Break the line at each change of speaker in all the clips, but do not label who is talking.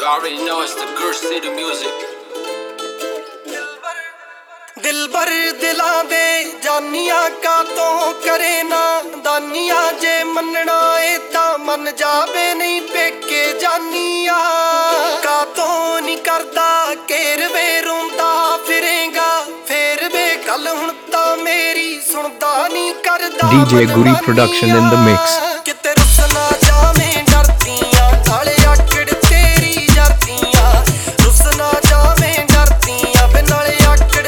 already know it's the Gur City music.
दिलबर दिलां दे जानिया का तो करे ना दानिया जे मनना ए तां मन जावे नहीं पेके जानिया का तो नहीं करदा केरवे रोंदा फिरेगा फिर वे गल हुण तां मेरी सुनदा नहीं करदा
DJ Guri production in the mix.
किते रुस ना जावे डरतियां काले आकड़ तेरी जरतियां रुस ना जावे डरतियां वे नाले आकड़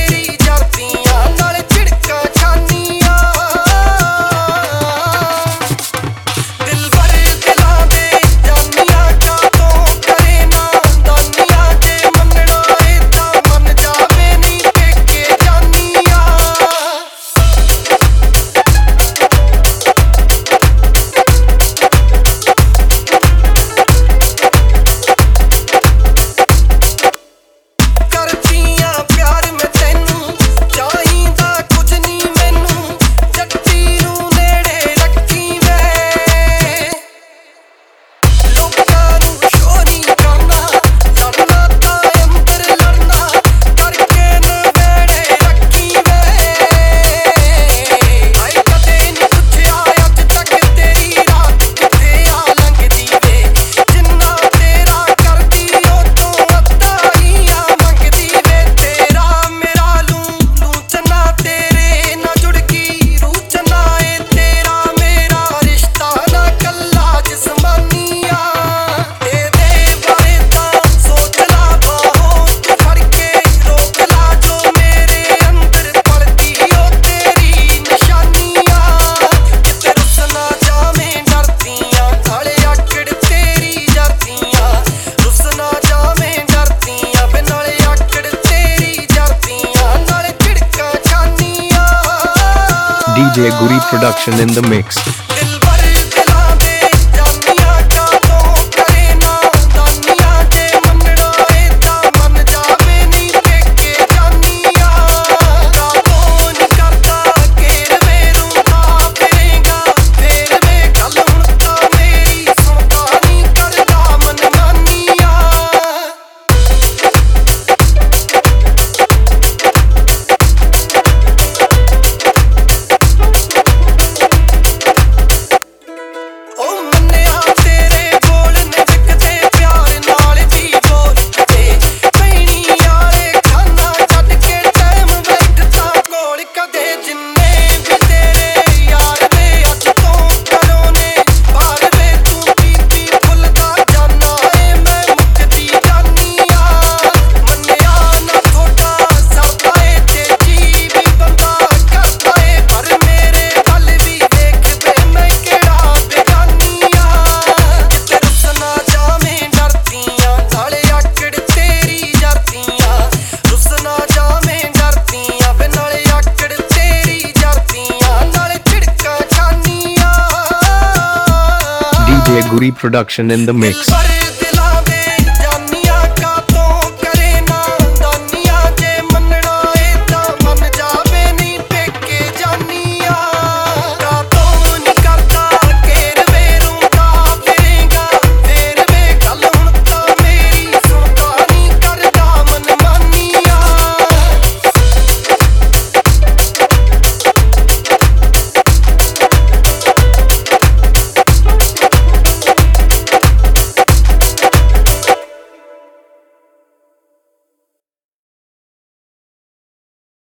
DJ Guri production in the mix. DJ Guri production in the mix.